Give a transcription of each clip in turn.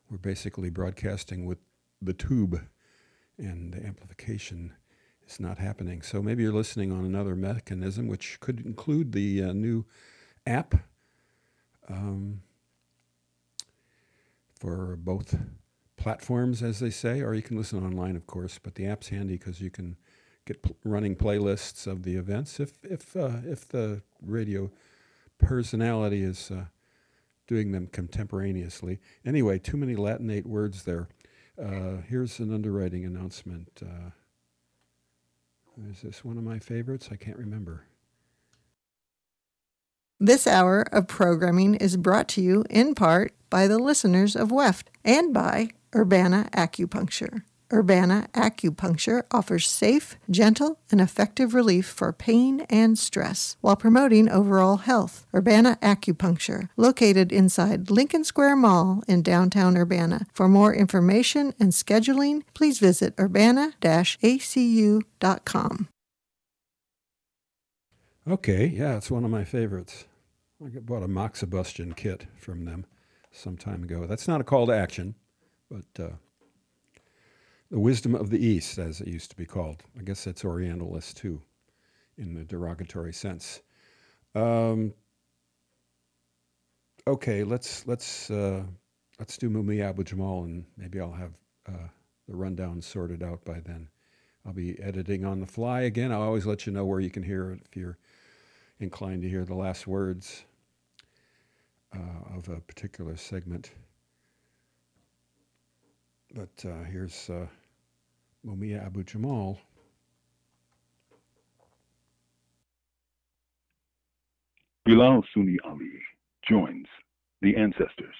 We're basically broadcasting with the tube, and the amplification is not happening. So maybe you're listening on another mechanism, which could include the new app for both platforms, as they say, or you can listen online, of course. But the app's handy because you can get running playlists of the events if the radio personality is doing them contemporaneously. Anyway, too many Latinate words there. Here's an underwriting announcement. Is this one of my favorites? I can't remember. This hour of programming is brought to you in part by the listeners of WEFT and by Urbana Acupuncture. Urbana Acupuncture offers safe, gentle, and effective relief for pain and stress while promoting overall health. Urbana Acupuncture, located inside Lincoln Square Mall in downtown Urbana. For more information and scheduling, please visit urbana-acu.com. Okay, yeah, it's one of my favorites. I bought a Moxibustion kit from them some time ago. That's not a call to action, but the wisdom of the East, as it used to be called. I guess that's Orientalist too, in the derogatory sense. Okay, let's do Mumia Abu-Jamal, and maybe I'll have the rundown sorted out by then. I'll be editing on the fly again. I'll always let you know where you can hear it if you're inclined to hear the last words of a particular segment. But here's Mumia Abu-Jamal. Bilal Sunni Ali joins the ancestors.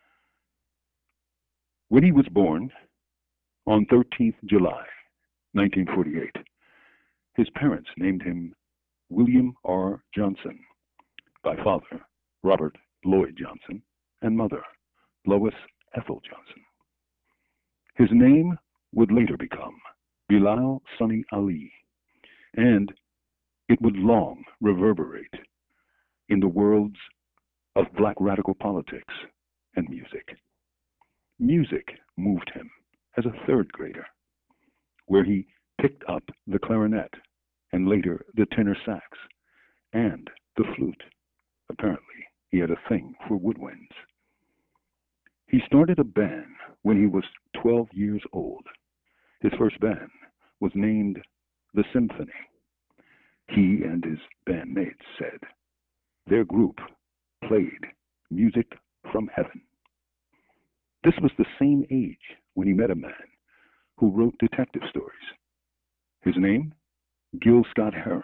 When he was born on 13th July, 1948, his parents named him William R. Johnson by father Robert Lloyd Johnson and mother Lois Ethel Johnson. His name would later become Bilal Sunni Ali, and it would long reverberate in the worlds of black radical politics and music. Music moved him as a third grader, where he picked up the clarinet and later the tenor sax and the flute. Apparently, he had a thing for woodwinds. He started a band when he was 12 years old. His first band was named The Symphony. He and his bandmates said their group played music from heaven. This was the same age when he met a man who wrote detective stories. His name, Gil Scott-Heron.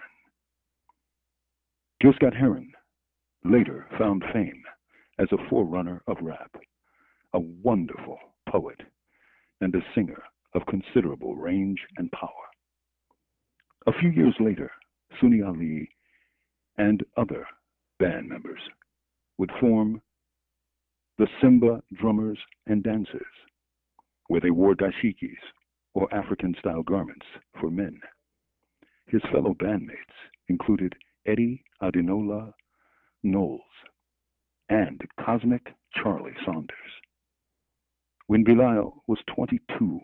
Gil Scott-Heron later found fame as a forerunner of rap, a wonderful poet, and a singer of considerable range and power. A few years later, Sunni Ali and other band members would form the Simba Drummers and Dancers, where they wore dashikis, or African-style garments for men. His fellow bandmates included Eddie Adinola Knowles and Cosmic Charlie Saunders. When Bilal was 22,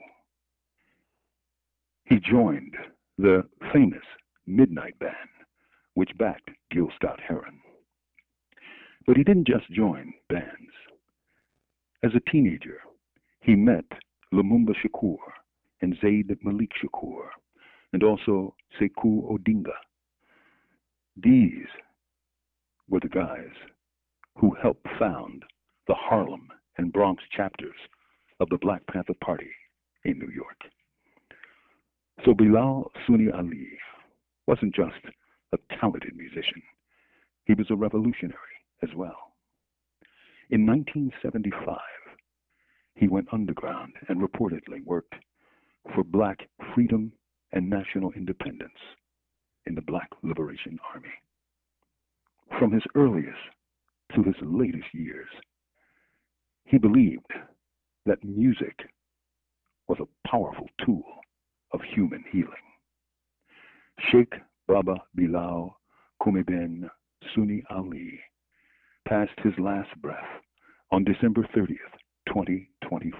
he joined the famous Midnight Band, which backed Gil Scott-Heron. But he didn't just join bands. As a teenager, he met Lumumba Shakur and Zayd Malik Shakur, and also Sekou Odinga. These were the guys who helped found the Harlem and Bronx chapters of the Black Panther Party in New York. So Bilal Sunni Ali wasn't just a talented musician. He was a revolutionary as well. In 1975, he went underground and reportedly worked for Black freedom and national independence in the Black Liberation Army. From his earliest to his latest years, he believed that music was a powerful tool of human healing. Sheikh Baba Bilal Koumeben Sunni Ali passed his last breath on December 30th, 2024.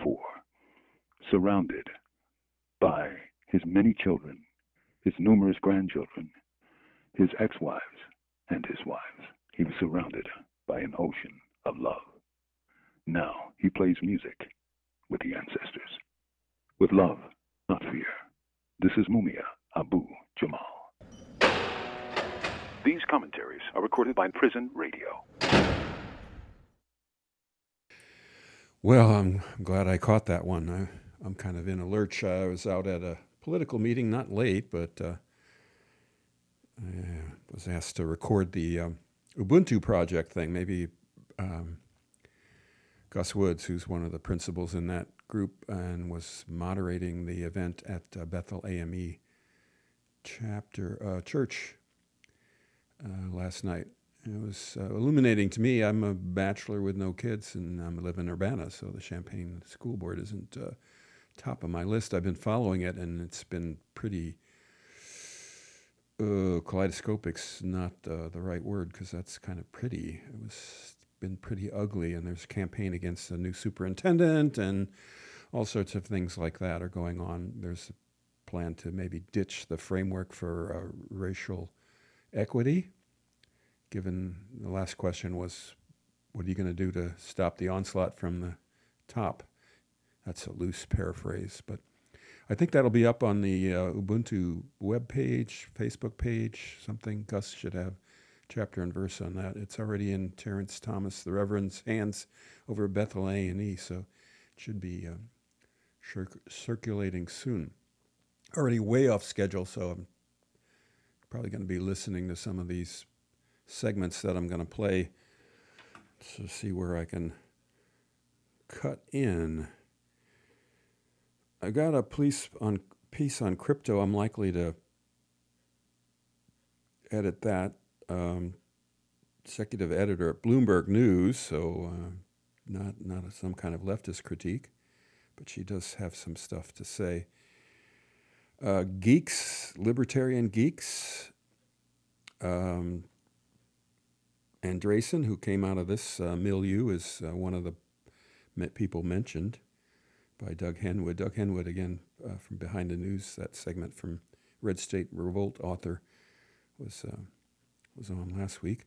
surrounded by his many children, his numerous grandchildren, his ex-wives, and his wives. He was surrounded by an ocean of love. Now he plays music with the ancestors, with love, not fear. This is Mumia Abu Jamal. These commentaries are recorded by Prison Radio. Well, I'm glad I caught that one. I'm kind of in a lurch. I was out at a political meeting, not late, but I was asked to record the Ubuntu project thing. Maybe Gus Woods, who's one of the principals in that group and was moderating the event at Bethel AME church last night. It was illuminating to me. I'm a bachelor with no kids, and I live in Urbana, so the Champaign School Board isn't top of my list. I've been following it, and it's been pretty kaleidoscopic's not the right word, because that's kind of pretty. It's been pretty ugly, and there's a campaign against a new superintendent, and all sorts of things like that are going on. There's a plan to maybe ditch the framework for racial equity. Given the last question was, what are you going to do to stop the onslaught from the top? That's a loose paraphrase, but I think that'll be up on the Ubuntu webpage, Facebook page, something. Gus should have chapter and verse on that. It's already in Terrence Thomas, the Reverend's hands over at Bethel A&E, so it should be circulating soon. Already way off schedule, so I'm probably going to be listening to some of these segments that I'm going to play to see where I can cut in. I got a piece on crypto. I'm likely to edit that. Executive editor at Bloomberg News, so not some kind of leftist critique, but she does have some stuff to say. Geeks, libertarian geeks. Andresen, who came out of this milieu, is one of the people mentioned by Doug Henwood. Doug Henwood, again, from Behind the News, that segment from Red State Revolt author, was on last week.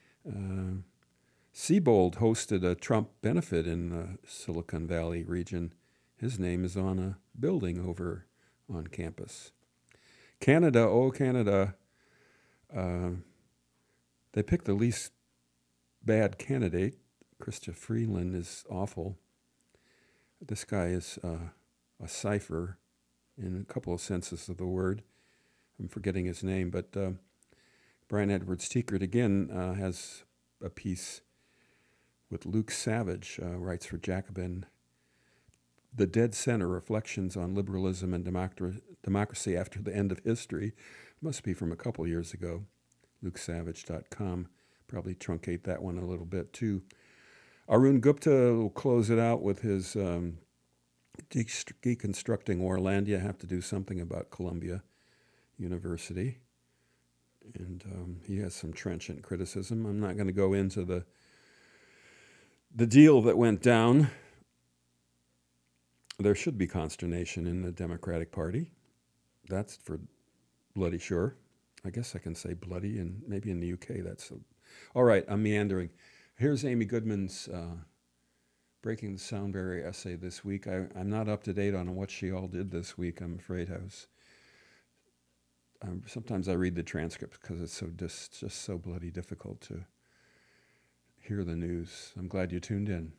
Siebold hosted a Trump benefit in the Silicon Valley region. His name is on a building over on campus. Canada, oh Canada, they picked the least bad candidate. Chrystia Freeland is awful. This guy is a cipher in a couple of senses of the word. I'm forgetting his name, but Brian Edwards Tiekert again has a piece with Luke Savage, writes for Jacobin. The Dead Center, Reflections on Liberalism and Democracy After the End of History. Must be from a couple years ago. LukeSavage.com. Probably truncate that one a little bit too. Arun Gupta will close it out with his deconstructing Orlandia. Have to do something about Columbia University. And he has some trenchant criticism. I'm not going to go into the deal that went down. There should be consternation in the Democratic Party. That's for bloody sure. I guess I can say bloody, and maybe in the UK that's... All right, I'm meandering. Here's Amy Goodman's Breaking the Sound Barrier essay this week. I'm not up to date on what she all did this week. I'm afraid sometimes I read the transcripts because it's just so bloody difficult to hear the news. I'm glad you tuned in.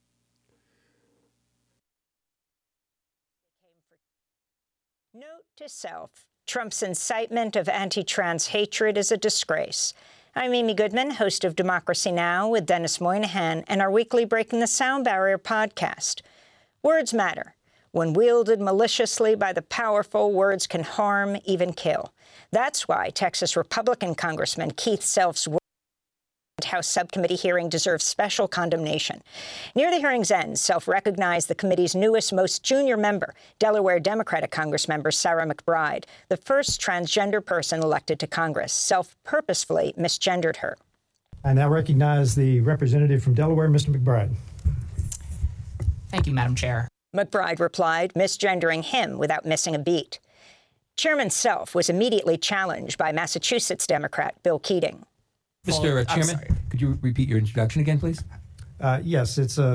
Note to self, Trump's incitement of anti-trans hatred is a disgrace. I'm Amy Goodman, host of Democracy Now! With Dennis Moynihan and our weekly Breaking the Sound Barrier podcast. Words matter. When wielded maliciously by the powerful, words can harm, even kill. That's why Texas Republican Congressman Keith Self's House subcommittee hearing deserves special condemnation. Near the hearing's end, Self recognized the committee's newest, most junior member, Delaware Democratic Congressmember Sarah McBride, the first transgender person elected to Congress. Self purposefully misgendered her. I now recognize the representative from Delaware, Mr. McBride. Thank you, Madam Chair. McBride replied, misgendering him without missing a beat. Chairman Self was immediately challenged by Massachusetts Democrat Bill Keating. Mr. Chairman, could you repeat your introduction again, please? Yes,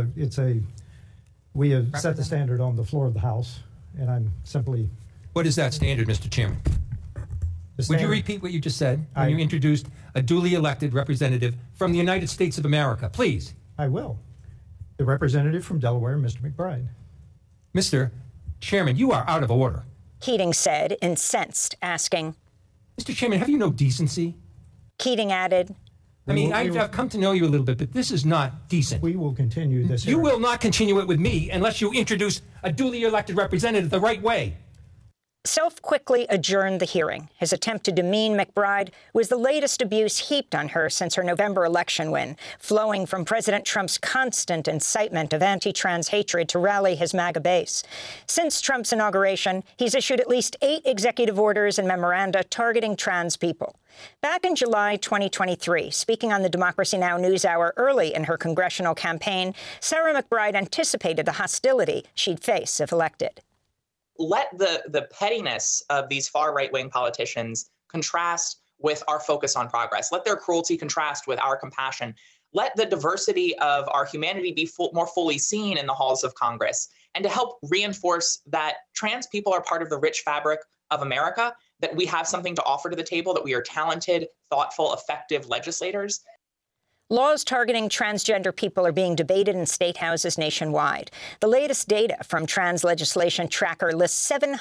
we have set the standard on the floor of the House, and I'm simply... What is that standard, Mr. Chairman? Would you repeat what you just said when you introduced a duly elected representative from the United States of America, please? I will. The representative from Delaware, Mr. McBride. Mr. Chairman, you are out of order. Keating said, incensed, asking, Mr. Chairman, have you no decency? Keating added, I've come to know you a little bit, but this is not decent. We will continue this. You will not continue it with me unless you introduce a duly elected representative the right way. Self quickly adjourned the hearing. His attempt to demean McBride was the latest abuse heaped on her since her November election win, flowing from President Trump's constant incitement of anti-trans hatred to rally his MAGA base. Since Trump's inauguration, he's issued at least 8 executive orders and memoranda targeting trans people. Back in July 2023, speaking on the Democracy Now! NewsHour early in her congressional campaign, Sarah McBride anticipated the hostility she'd face if elected. Let the pettiness of these far right-wing politicians contrast with our focus on progress. Let their cruelty contrast with our compassion. Let the diversity of our humanity be more fully seen in the halls of Congress, and to help reinforce that trans people are part of the rich fabric of America, that we have something to offer to the table, that we are talented, thoughtful, effective legislators. Laws targeting transgender people are being debated in state houses nationwide. The latest data from Trans Legislation Tracker lists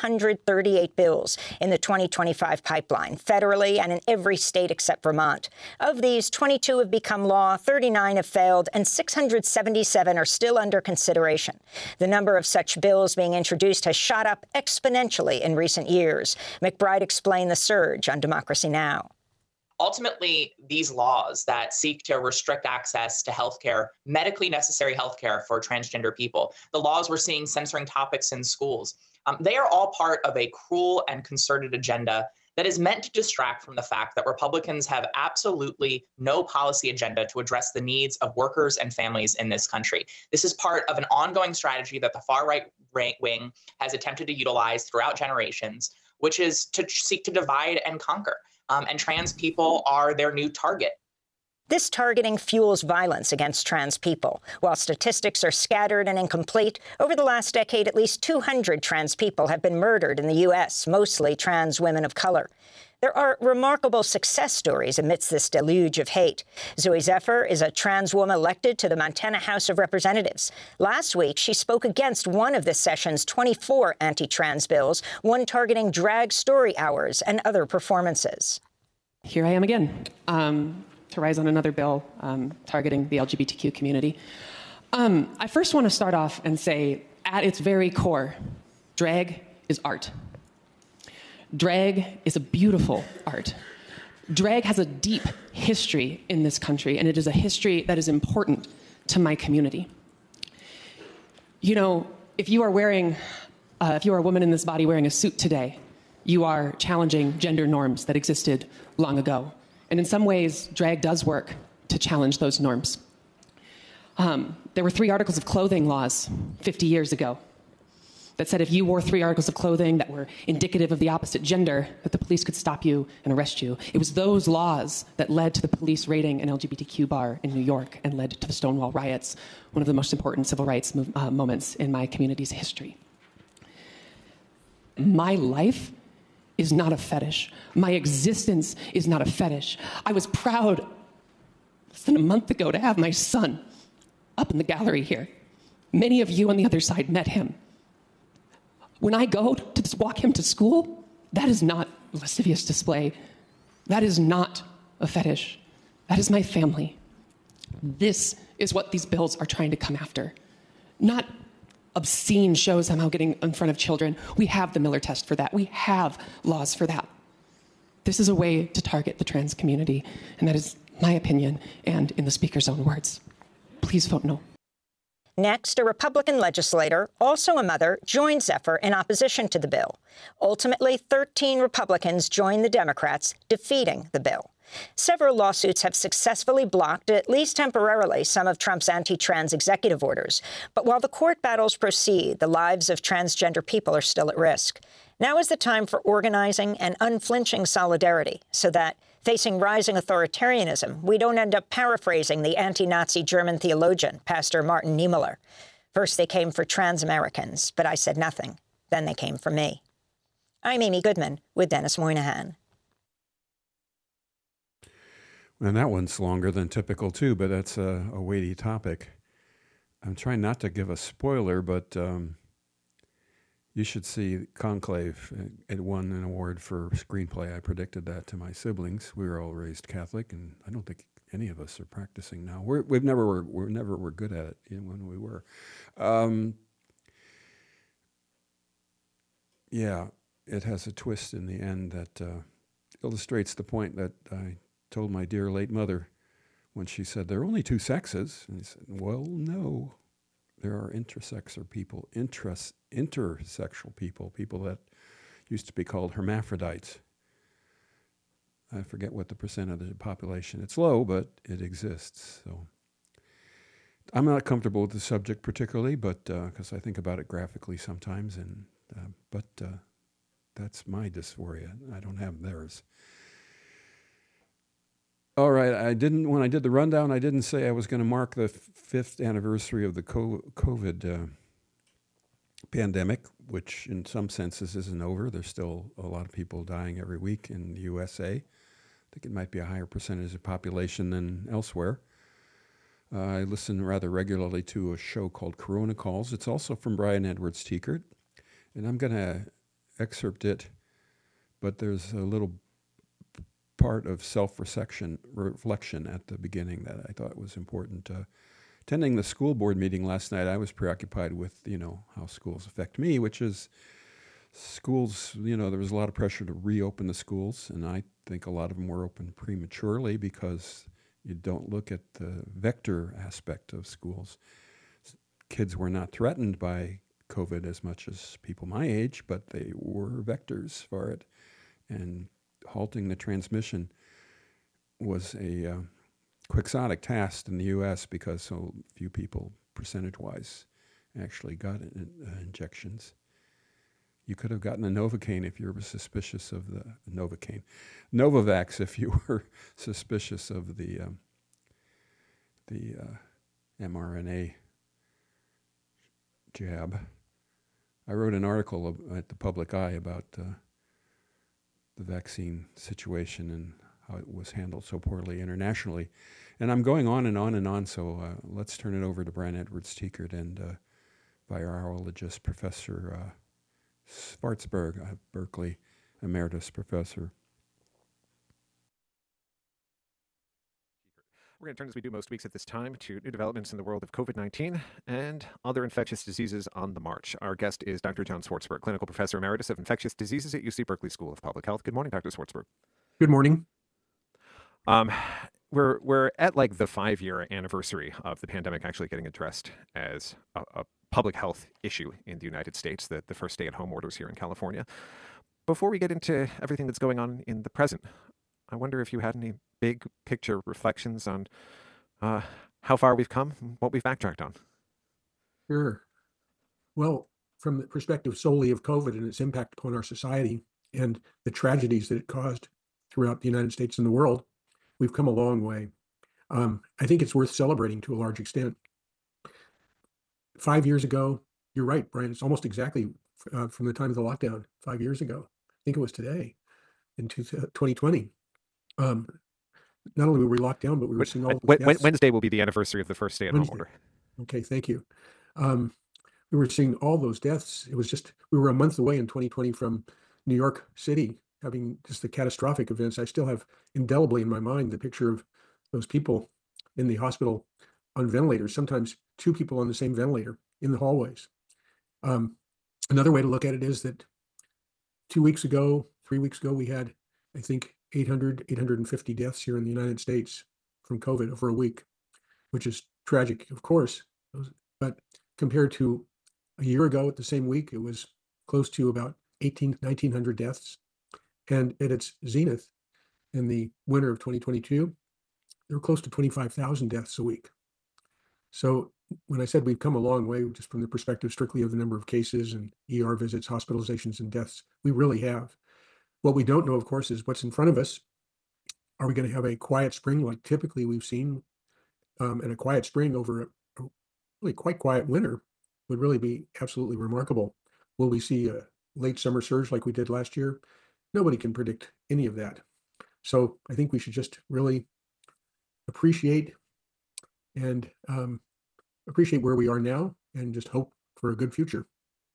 738 bills in the 2025 pipeline, federally and in every state except Vermont. Of these, 22 have become law, 39 have failed, and 677 are still under consideration. The number of such bills being introduced has shot up exponentially in recent years. McBride explained the surge on Democracy Now! Ultimately, these laws that seek to restrict access to healthcare, medically necessary healthcare for transgender people, the laws we're seeing censoring topics in schools, they are all part of a cruel and concerted agenda that is meant to distract from the fact that Republicans have absolutely no policy agenda to address the needs of workers and families in this country. This is part of an ongoing strategy that the far right wing has attempted to utilize throughout generations, which is to seek to divide and conquer. And trans people are their new target. This targeting fuels violence against trans people. While statistics are scattered and incomplete, over the last decade, at least 200 trans people have been murdered in the U.S., mostly trans women of color. There are remarkable success stories amidst this deluge of hate. Zoe Zephyr is a trans woman elected to the Montana House of Representatives. Last week, she spoke against one of this session's 24 anti-trans bills, one targeting drag story hours and other performances. Here I am again to rise on another bill targeting the LGBTQ community. I first want to start off and say, at its very core, drag is art. Drag is a beautiful art. Drag has a deep history in this country, and it is a history that is important to my community. You know, if you are a woman in this body wearing a suit today, you are challenging gender norms that existed long ago. And in some ways, drag does work to challenge those norms. There were 3 articles of clothing laws 50 years ago that said if you wore 3 articles of clothing that were indicative of the opposite gender, that the police could stop you and arrest you. It was those laws that led to the police raiding an LGBTQ bar in New York and led to the Stonewall riots, one of the most important civil rights moments in my community's history. My life is not a fetish. My existence is not a fetish. I was proud less than a month ago to have my son up in the gallery here. Many of you on the other side met him. When I go to walk him to school, that is not a lascivious display. That is not a fetish. That is my family. This is what these bills are trying to come after. Not obscene shows somehow getting in front of children. We have the Miller test for that. We have laws for that. This is a way to target the trans community, and that is my opinion and in the speaker's own words. Please vote no. Next, a Republican legislator, also a mother, joined Zephyr in opposition to the bill. Ultimately, 13 Republicans joined the Democrats, defeating the bill. Several lawsuits have successfully blocked, at least temporarily, some of Trump's anti-trans executive orders. But while the court battles proceed, the lives of transgender people are still at risk. Now is the time for organizing and unflinching solidarity so that, facing rising authoritarianism, we don't end up paraphrasing the anti-Nazi German theologian, Pastor Martin Niemöller. First they came for trans Americans, but I said nothing. Then they came for me. I'm Amy Goodman with Dennis Moynihan. And that one's longer than typical, too, but that's a weighty topic. I'm trying not to give a spoiler, but you should see Conclave. It won an award for screenplay. I predicted that to my siblings. We were all raised Catholic, and I don't think any of us are practicing now. We never were good at it, even when we were. Yeah, it has a twist in the end that illustrates the point that I told my dear late mother when she said, there are only two sexes. And I said, well, no, there are intersexual people, intersexual people that used to be called hermaphrodites. I forget what the percent of the population. It's low, but it exists. So I'm not comfortable with the subject particularly, but because I think about it graphically sometimes, and but that's my dysphoria. I don't have theirs. All right, when I did the rundown, I didn't say I was going to mark the 5th anniversary of the COVID pandemic, which in some senses isn't over. There's still a lot of people dying every week in the USA. I think it might be a higher percentage of population than elsewhere. I listen rather regularly to a show called Corona Calls. It's also from Brian Edwards Tiekert, and I'm going to excerpt it, but there's a little part of self-reflection at the beginning that I thought was important. Attending the school board meeting last night, I was preoccupied with, how schools affect me, which is schools, there was a lot of pressure to reopen the schools, and I think a lot of them were opened prematurely because you don't look at the vector aspect of schools. Kids were not threatened by COVID as much as people my age, but they were vectors for it. And halting the transmission was a quixotic task in the U.S. because so few people, percentage-wise, actually got injections. You could have gotten a Novocaine if you were suspicious of the Novavax if you were suspicious of the mRNA jab. I wrote an article at the Public Eye about the vaccine situation and how it was handled so poorly internationally. And I'm going on and on and on, so let's turn it over to Brian Edwards Tiekert and virologist Professor Schwartzberg, Berkeley Emeritus Professor. We're going to turn, as we do most weeks at this time, to new developments in the world of COVID-19 and other infectious diseases on the march. Our guest is Dr. John Schwartzberg, Clinical Professor Emeritus of Infectious Diseases at UC Berkeley School of Public Health. Good morning, Dr. Schwartzberg. Good morning. We're at like the 5-year anniversary of the pandemic actually getting addressed as a public health issue in the United States, the first stay-at-home orders here in California. Before we get into everything that's going on in the present, I wonder if you had any big picture reflections on how far we've come and what we've backtracked on. Sure. Well, from the perspective solely of COVID and its impact upon our society and the tragedies that it caused throughout the United States and the world, we've come a long way. I think it's worth celebrating to a large extent. 5 years ago, you're right, Brian, it's almost exactly from the time of the lockdown 5 years ago. I think it was today in 2020. Not only were we locked down, but we were seeing all those deaths. Wednesday will be the anniversary of the first stay-at-home order. Okay, thank you. We were seeing all those deaths. It was just, we were a month away in 2020 from New York City having just the catastrophic events. I still have indelibly in my mind the picture of those people in the hospital on ventilators, sometimes 2 people on the same ventilator in the hallways. Another way to look at it is that 3 weeks ago, we had, I think, 850 deaths here in the United States from COVID over a week, which is tragic, of course. But compared to a year ago at the same week, it was close to about 1,900 deaths. And at its zenith, in the winter of 2022, there were close to 25,000 deaths a week. So when I said we've come a long way, just from the perspective strictly of the number of cases and ER visits, hospitalizations, and deaths, we really have. What we don't know, of course, is what's in front of us. Are we going to have a quiet spring like typically we've seen? And a quiet spring over a really quite quiet winter would really be absolutely remarkable. Will we see a late summer surge like we did last year? Nobody can predict any of that. So I think we should just really appreciate and appreciate where we are now and just hope for a good future.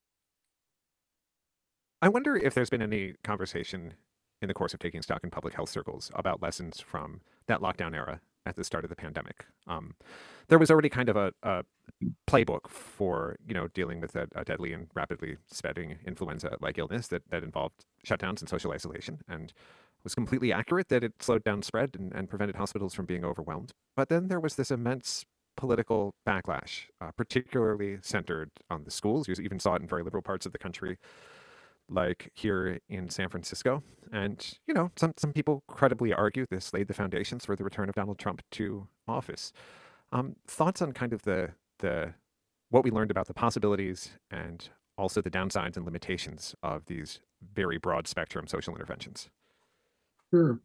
I wonder if there's been any conversation in the course of taking stock in public health circles about lessons from that lockdown era at the start of the pandemic. There was already kind of a playbook for dealing with a deadly and rapidly spreading influenza-like illness that involved shutdowns and social isolation, and was completely accurate that it slowed down spread and prevented hospitals from being overwhelmed. But then there was this immense political backlash, particularly centered on the schools. You even saw it in very liberal parts of the country, like here in San Francisco. And, some people credibly argue this laid the foundations for the return of Donald Trump to office. Thoughts on kind of the what we learned about the possibilities and also the downsides and limitations of these very broad spectrum social interventions? Sure.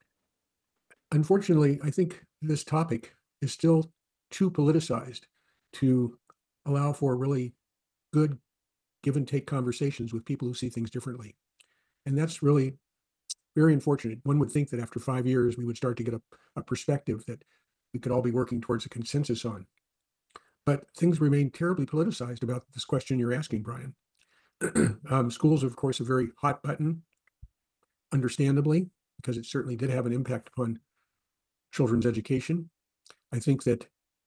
Unfortunately, I think this topic is still too politicized to allow for really good give and take conversations with people who see things differently. And that's really very unfortunate. One would think that after 5 years, we would start to get a perspective that we could all be working towards a consensus on. But things remain terribly politicized about this question you're asking, Brian. Schools, of course, a very hot button, understandably, because it certainly did have an impact upon children's education. I think that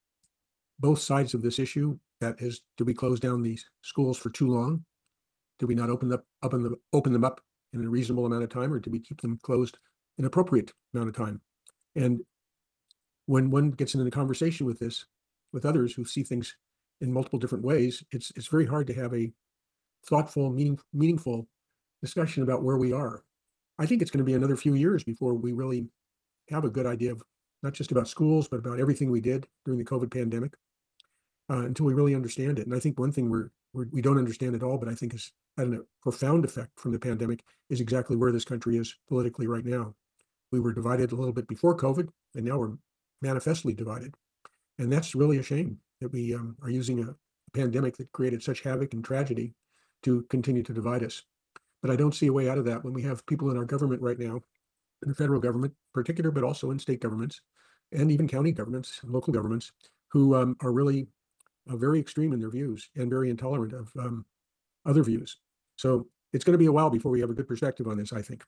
both sides of this issue, that is, did we close down these schools for too long? Did we not open them up in a reasonable amount of time, or did we keep them closed an appropriate amount of time? And when one gets into the conversation with this, with others who see things in multiple different ways, it's very hard to have a thoughtful, meaningful discussion about where we are. I think it's going to be another few years before we really have a good idea of not just about schools, but about everything we did during the COVID pandemic, until we really understand it. And I think one thing we don't understand at all, but I think has had a profound effect from the pandemic, is exactly where this country is politically right now. We were divided a little bit before COVID, and now we're manifestly divided. And that's really a shame that we are using a pandemic that created such havoc and tragedy to continue to divide us. But I don't see a way out of that when we have people in our government right now, in the federal government in particular, but also in state governments and even county governments and local governments, who are really very extreme in their views and very intolerant of other views. So it's going to be a while before we have a good perspective on this, I think.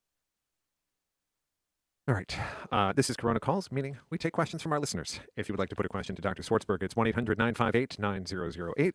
All right. This is Corona Calls, meaning we take questions from our listeners. If you would like to put a question to Dr. Swartzberg, it's 1-800-958-9008,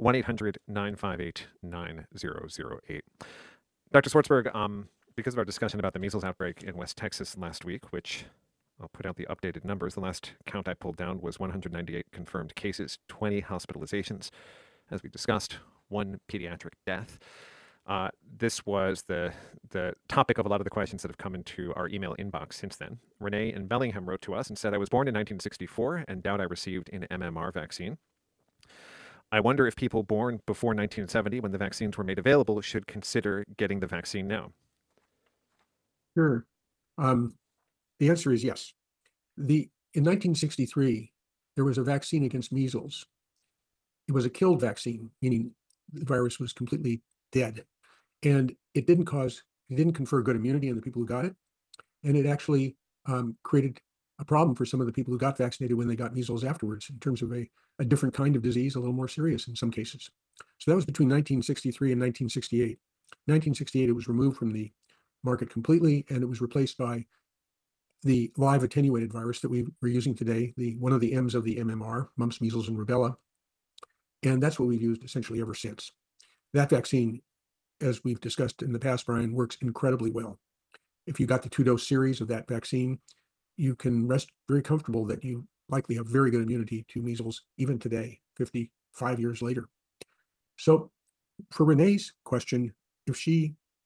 1-800-958-9008. Dr. Swartzberg, because of our discussion about the measles outbreak in West Texas last week, which I'll put out the updated numbers. The last count I pulled down was 198 confirmed cases, 20 hospitalizations, as we discussed, 1 pediatric death. This was the topic of a lot of the questions that have come into our email inbox since then. Renee in Bellingham wrote to us and said, I was born in 1964 and doubt I received an MMR vaccine. I wonder if people born before 1970, when the vaccines were made available, should consider getting the vaccine now. Sure. The answer is yes. In 1963, there was a vaccine against measles. It was a killed vaccine, meaning the virus was completely dead. And it didn't confer good immunity on the people who got it. And it actually created a problem for some of the people who got vaccinated when they got measles afterwards, in terms of a different kind of disease, a little more serious in some cases. So that was between 1963 and 1968. 1968, it was removed from the market completely, and it was replaced by the live attenuated virus that we're using today, one of the M's of the MMR, mumps, measles, and rubella. And that's what we've used essentially ever since. That vaccine, as we've discussed in the past, Brian, works incredibly well. If you got the 2-dose series of that vaccine, you can rest very comfortable that you likely have very good immunity to measles, even today, 55 years later. So for Renee's question, if she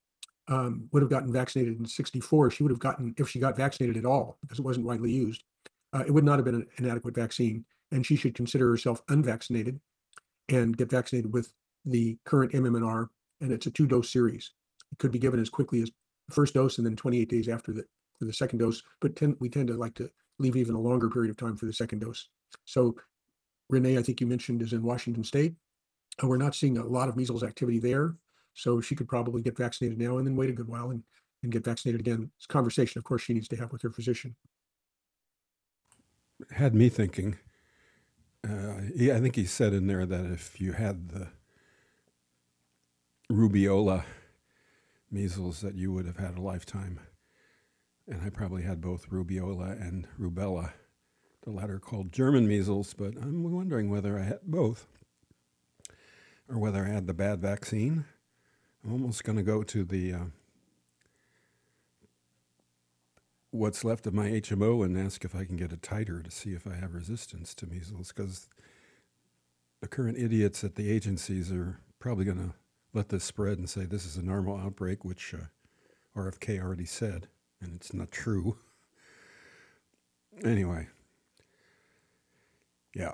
would have gotten vaccinated in 64, she would have gotten, if she got vaccinated at all, because it wasn't widely used, it would not have been an adequate vaccine. And she should consider herself unvaccinated and get vaccinated with the current MMR. And it's a 2-dose series. It could be given as quickly as the first dose and then 28 days after for the second dose. But we tend to like to leave even a longer period of time for the second dose. So Renee, I think you mentioned, is in Washington State. We're not seeing a lot of measles activity there. So she could probably get vaccinated now and then wait a good while and get vaccinated again. It's a conversation, of course, she needs to have with her physician. Had me thinking, I think he said in there that if you had the rubeola measles, that you would have had a lifetime. And I probably had both rubeola and rubella, the latter called German measles, but I'm wondering whether I had both or whether I had the bad vaccine. I'm almost going to go to the what's left of my HMO and ask if I can get a titer to see if I have resistance to measles, because the current idiots at the agencies are probably going to let this spread and say this is a normal outbreak, which RFK already said, and it's not true. Anyway, yeah.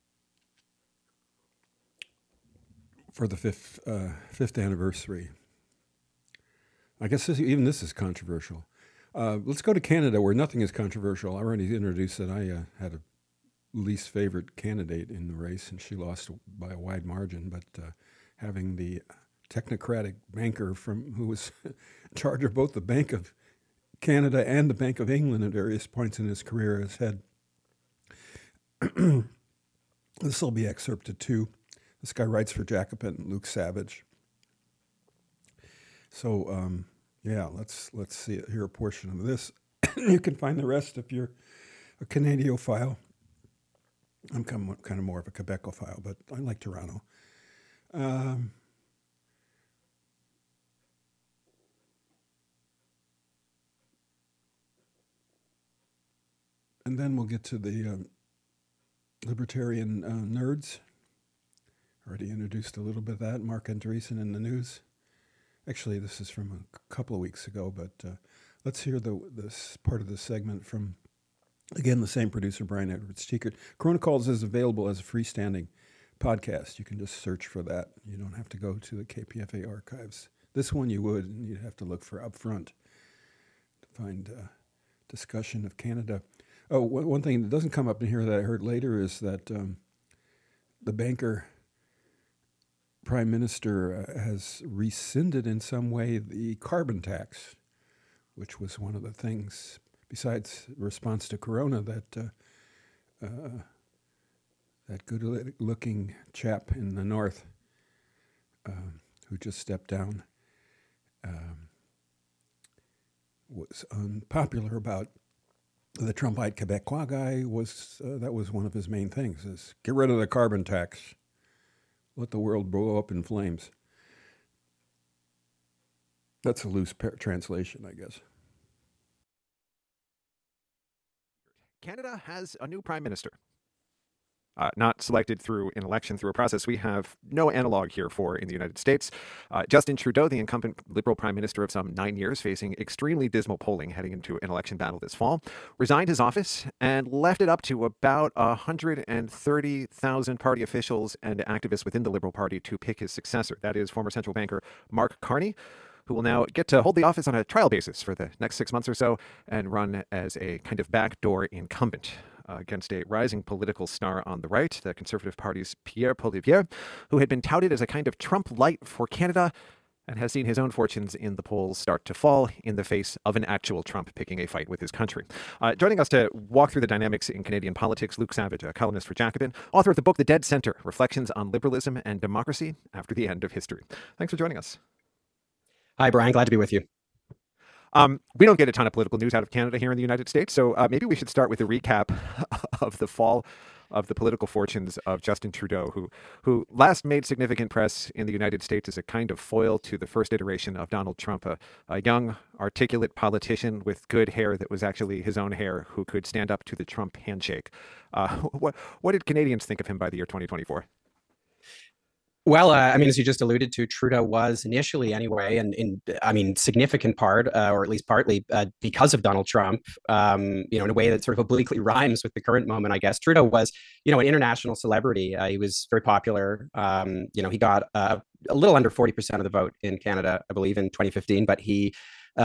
For the fifth anniversary, I guess even this is controversial. Let's go to Canada, where nothing is controversial. I already introduced that I had a least favorite candidate in the race, and she lost by a wide margin. But having the technocratic banker who was in charge of both the Bank of Canada and the Bank of England at various points in his career has had. This will be excerpted too. This guy writes for Jacobin, Luke Savage. So, yeah, let's hear a portion of this. You can find the rest if you're a Canadiophile. I'm kind of more of a Quebecophile, but I like Toronto. And then we'll get to the libertarian nerds. Already introduced a little bit of that. Mark Andreessen in the news. Actually, this is from a couple of weeks ago, but let's hear this part of the segment from, again, the same producer, Brian Edwards-Tiekert. Corona Calls is available as a freestanding podcast. You can just search for that. You don't have to go to the KPFA archives. This one you would, and you'd have to look for Upfront to find discussion of Canada. Oh, one thing that doesn't come up in here that I heard later is that the banker Prime Minister has rescinded in some way the carbon tax, which was one of the things, besides response to Corona, that that good-looking chap in the north who just stepped down was unpopular about the Trumpite Quebecois guy. That was one of his main things, is get rid of the carbon tax. Let the world blow up in flames. That's a loose translation, I guess. Canada has a new prime minister. Not selected through an election, through a process we have no analog here for in the United States. Justin Trudeau, the incumbent Liberal Prime Minister of some 9 years, facing extremely dismal polling heading into an election battle this fall, resigned his office and left it up to about 130,000 party officials and activists within the Liberal Party to pick his successor. That is former central banker Mark Carney, who will now get to hold the office on a trial basis for the next 6 months or so and run as a kind of backdoor incumbent against a rising political star on the right, the Conservative Party's Pierre Poilievre, who had been touted as a kind of Trump light for Canada and has seen his own fortunes in the polls start to fall in the face of an actual Trump picking a fight with his country. Joining us to walk through the dynamics in Canadian politics, Luke Savage, a columnist for Jacobin, author of the book The Dead Center, Reflections on Liberalism and Democracy After the End of History. Thanks for joining us. Hi, Brian. Glad to be with you. We don't get a ton of political news out of Canada here in the United States, so maybe we should start with a recap of the fall of the political fortunes of Justin Trudeau, who last made significant press in the United States as a kind of foil to the first iteration of Donald Trump, a young, articulate politician with good hair that was actually his own hair, who could stand up to the Trump handshake. What did Canadians think of him by the year 2024? Well, I mean, as you just alluded to, Trudeau was initially, anyway, and significant part, or at least partly, because of Donald Trump, in a way that sort of obliquely rhymes with the current moment, I guess. Trudeau was, an international celebrity. He was very popular. He got a little under 40% of the vote in Canada, I believe, in 2015, but he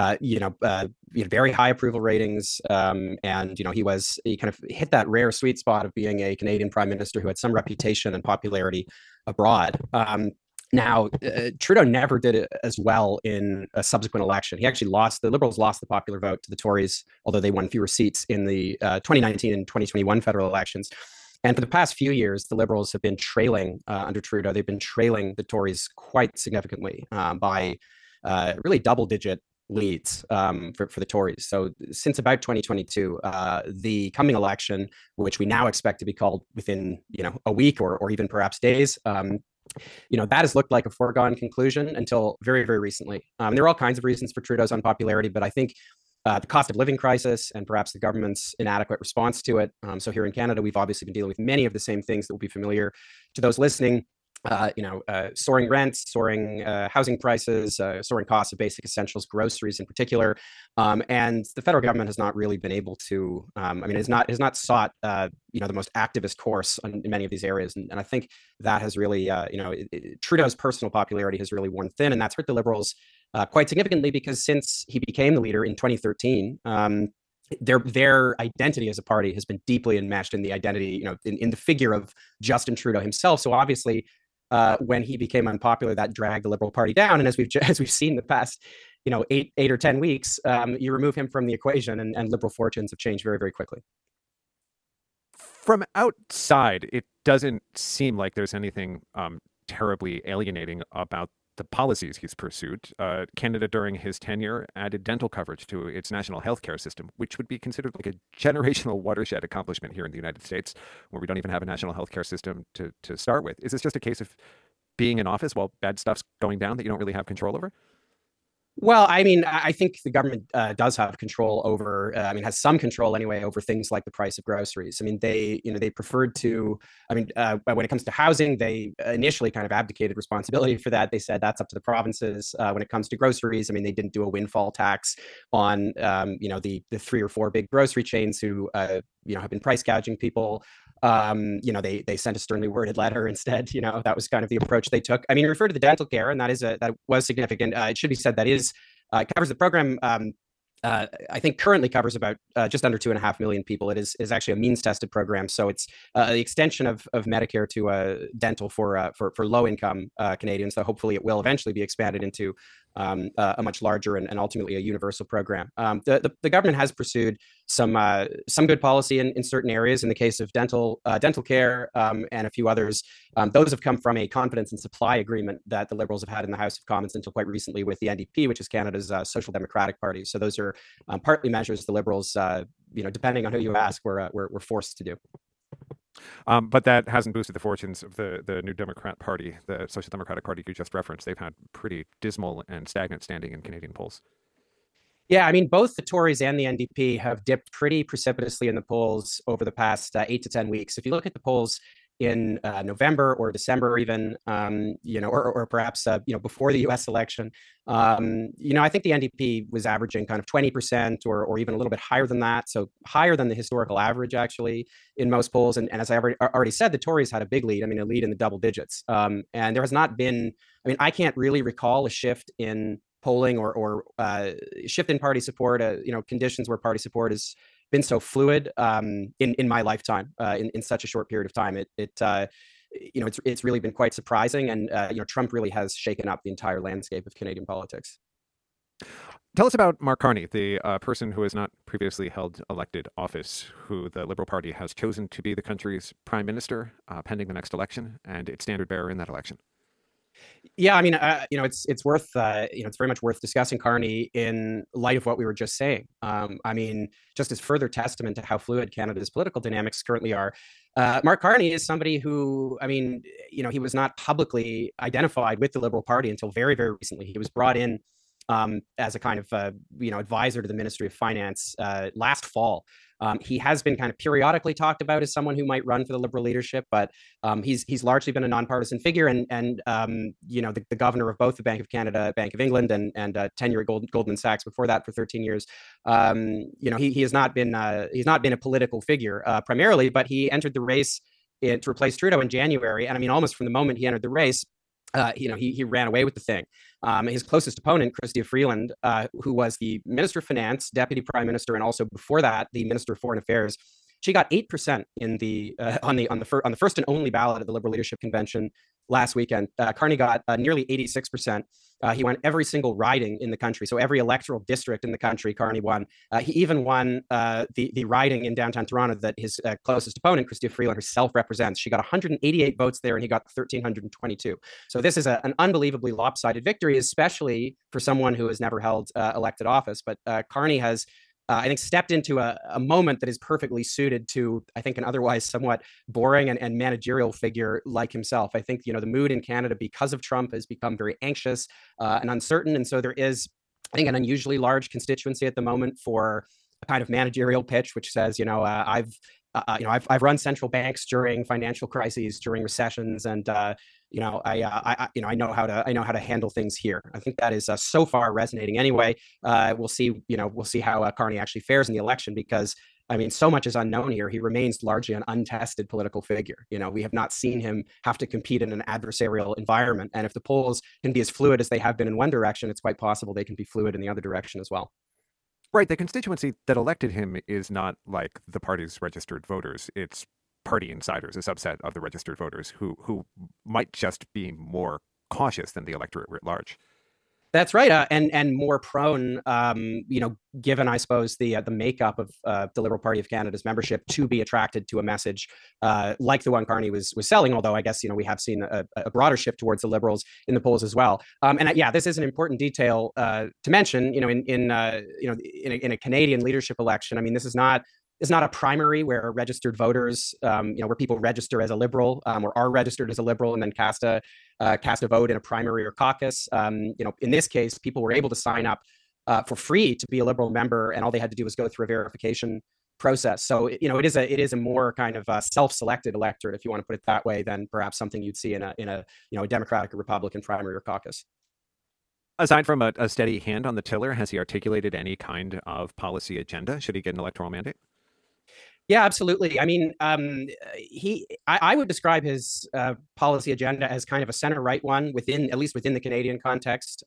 very high approval ratings, and he kind of hit that rare sweet spot of being a Canadian prime minister who had some reputation and popularity abroad. Now, Trudeau never did it as well in a subsequent election. He actually the Liberals lost the popular vote to the Tories, although they won fewer seats in the 2019 and 2021 federal elections. And for the past few years, the Liberals have been trailing under Trudeau. They've been trailing the Tories quite significantly by really double-digit leads for the Tories. So since about 2022, the coming election, which we now expect to be called within a week or even perhaps days, that has looked like a foregone conclusion until very, very recently. There are all kinds of reasons for Trudeau's unpopularity, but I think the cost of living crisis and perhaps the government's inadequate response to it. So here in Canada, we've obviously been dealing with many of the same things that will be familiar to those listening. Soaring rents, soaring housing prices, soaring costs of basic essentials, groceries in particular, and the federal government has not really been able to. Has not sought the most activist course in many of these areas, and I think that has really, Trudeau's personal popularity has really worn thin, and that's hurt the Liberals quite significantly because since he became the leader in 2013. Their identity as a party has been deeply enmeshed in the identity, in the figure of Justin Trudeau himself. So obviously, when he became unpopular, that dragged the Liberal Party down. And as we've seen the past, 8 or 10 weeks, you remove him from the equation, and Liberal fortunes have changed very, very quickly. From outside, it doesn't seem like there's anything terribly alienating about the policies he's pursued. Canada, during his tenure, added dental coverage to its national healthcare system, which would be considered like a generational watershed accomplishment here in the United States, where we don't even have a national healthcare system to start with. Is this just a case of being in office while bad stuff's going down that you don't really have control over? Well, I think the government does have control over, has some control anyway over things like the price of groceries. They preferred to, when it comes to housing, they initially kind of abdicated responsibility for that. They said that's up to the provinces. When it comes to groceries, they didn't do a windfall tax on, the 3 or 4 big grocery chains who, have been price gouging people. They sent a sternly worded letter instead. That was kind of the approach they took. Refer to the dental care, and that was significant. It should be said that covers the program. I think currently covers about just under 2.5 million people. It is actually a means tested program, so it's the extension of Medicare to dental for low income Canadians. So hopefully it will eventually be expanded into a much larger and ultimately a universal program. The government has pursued some good policy in certain areas. In the case of dental care and a few others, those have come from a confidence and supply agreement that the Liberals have had in the House of Commons until quite recently with the NDP, which is Canada's Social Democratic Party. So those are partly measures the Liberals, depending on who you ask, were forced to do. But that hasn't boosted the fortunes of the New Democrat Party, the Social Democratic Party you just referenced. They've had pretty dismal and stagnant standing in Canadian polls. Yeah, both the Tories and the NDP have dipped pretty precipitously in the polls over the past 8 to 10 weeks. If you look at the polls in November or December even, or perhaps, before the US election, I think the NDP was averaging kind of 20% or even a little bit higher than that. So higher than the historical average, actually, in most polls. And as I already said, the Tories had a big lead, a lead in the double digits. And there has not been, I can't really recall a shift in polling or shift in party support, conditions where party support has been so fluid in my lifetime in such a short period of time. It's really been quite surprising, and Trump really has shaken up the entire landscape of Canadian politics. Tell us about Mark Carney, the person who has not previously held elected office, who the Liberal Party has chosen to be the country's prime minister pending the next election, and its standard bearer in that election. Yeah, it's worth, it's very much worth discussing Carney in light of what we were just saying. Just as further testament to how fluid Canada's political dynamics currently are. Mark Carney is somebody who, he was not publicly identified with the Liberal Party until very, very recently. He was brought in as a kind of advisor to the Ministry of Finance last fall. He has been kind of periodically talked about as someone who might run for the Liberal leadership, but he's largely been a nonpartisan figure, and the governor of both the Bank of Canada, Bank of England, and tenure at Goldman Sachs before that for 13 years. He has not been a political figure primarily, but he entered the race to replace Trudeau in January, and I mean almost from the moment he entered the race. He ran away with the thing. His closest opponent, Chrystia Freeland, who was the Minister of Finance, Deputy Prime Minister, and also before that, the Minister of Foreign Affairs, she got 8% in on the first and only ballot at the Liberal Leadership Convention last weekend. Carney got nearly 86%. He won every single riding in the country, so every electoral district in the country, Carney won. He even won the riding in downtown Toronto that his closest opponent, Chrystia Freeland, herself represents. She got 188 votes there, and he got 1,322. So this is an unbelievably lopsided victory, especially for someone who has never held elected office. But Carney has I think, stepped into a moment that is perfectly suited to, I think, an otherwise somewhat boring and managerial figure like himself. I think, the mood in Canada because of Trump has become very anxious and uncertain. And so there is, I think, an unusually large constituency at the moment for a kind of managerial pitch, which says, I've run central banks during financial crises, during recessions, and I know how to handle things here. I think that is so far resonating anyway. We'll see how Carney actually fares in the election, because so much is unknown here. He remains largely an untested political figure. We have not seen him have to compete in an adversarial environment. And if the polls can be as fluid as they have been in one direction, it's quite possible they can be fluid in the other direction as well. Right. The constituency that elected him is not like the party's registered voters. It's party insiders, a subset of the registered voters who might just be more cautious than the electorate writ large. That's right, and more prone, given, I suppose, the makeup of the Liberal Party of Canada's membership, to be attracted to a message like the one Carney was selling. Although I guess we have seen a broader shift towards the Liberals in the polls as well. This is an important detail to mention. In a Canadian leadership election, this is not. It's not a primary where registered voters, where people register as a Liberal or are registered as a Liberal and then cast a vote in a primary or caucus. In this case, people were able to sign up for free to be a Liberal member, and all they had to do was go through a verification process. So it is a more kind of self-selected electorate, if you want to put it that way, than perhaps something you'd see in a Democratic or Republican primary or caucus. Aside from a steady hand on the tiller, has he articulated any kind of policy agenda? Should he get an electoral mandate? Yeah, absolutely. I would describe his policy agenda as kind of a center-right one, at least within the Canadian context.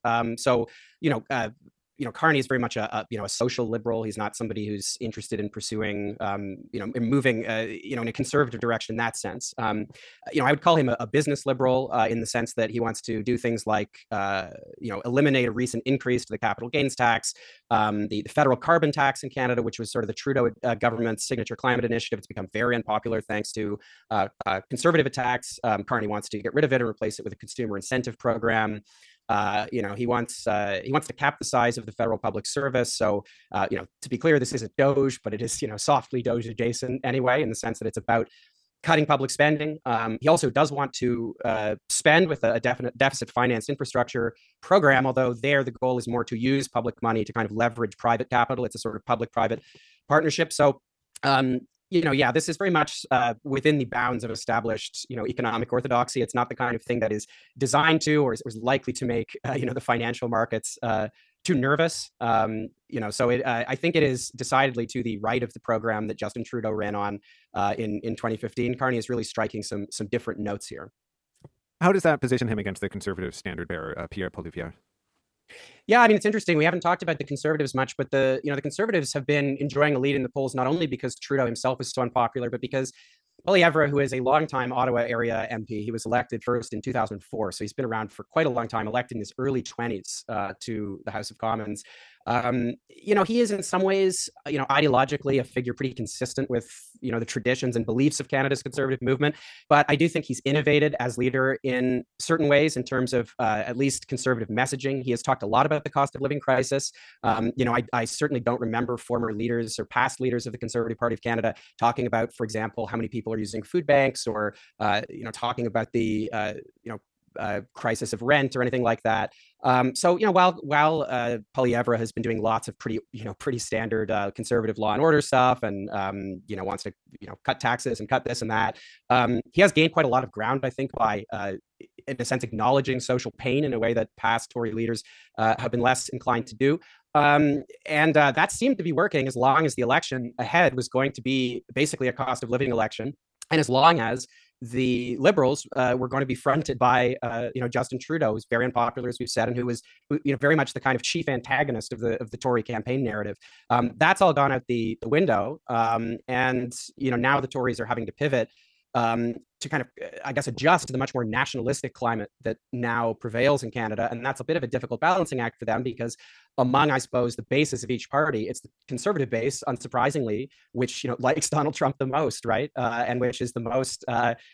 Carney is very much a social liberal. He's not somebody who's interested in pursuing, moving, in a conservative direction in that sense. I would call him a business liberal in the sense that he wants to do things like, eliminate a recent increase to the capital gains tax, the federal carbon tax in Canada, which was sort of the Trudeau government's signature climate initiative. It's become very unpopular thanks to conservative attacks. Carney wants to get rid of it and replace it with a consumer incentive program. He wants to cap the size of the federal public service. So, to be clear, this isn't Doge, but it is, softly Doge adjacent anyway, in the sense that it's about cutting public spending. He also does want to spend with a definite deficit finance infrastructure program, although there the goal is more to use public money to kind of leverage private capital. It's a sort of public-private partnership. So, this is very much within the bounds of established, economic orthodoxy. It's not the kind of thing that is designed to or is likely to make, the financial markets too nervous. I think it is decidedly to the right of the program that Justin Trudeau ran on in 2015. Carney is really striking some different notes here. How does that position him against the Conservative standard bearer, Pierre Poilievre? Yeah, it's interesting. We haven't talked about the Conservatives much, but the Conservatives have been enjoying a lead in the polls, not only because Trudeau himself is so unpopular, but because Poilievre, who is a longtime Ottawa area MP, he was elected first in 2004. So he's been around for quite a long time, elected in his early 20s to the House of Commons. He is in some ways, ideologically a figure pretty consistent with, the traditions and beliefs of Canada's conservative movement. But I do think he's innovated as leader in certain ways in terms of at least conservative messaging. He has talked a lot about the cost of living crisis. I certainly don't remember former leaders or past leaders of the Conservative Party of Canada talking about, for example, how many people are using food banks or, talking about the, crisis of rent or anything like that. So, while Poilievre has been doing lots of pretty standard conservative law and order stuff, and wants to cut taxes and cut this and that, he has gained quite a lot of ground, I think, by in a sense acknowledging social pain in a way that past Tory leaders have been less inclined to do. And that seemed to be working as long as the election ahead was going to be basically a cost of living election, and as long as the Liberals were going to be fronted by, Justin Trudeau, who's very unpopular, as we've said, and who was, very much the kind of chief antagonist of the Tory campaign narrative. That's all gone out the window, and now the Tories are having to pivot to kind of, I guess, adjust to the much more nationalistic climate that now prevails in Canada, and that's a bit of a difficult balancing act for them because among, I suppose, the bases of each party, it's the Conservative base, unsurprisingly, which likes Donald Trump the most, right, and which is the most.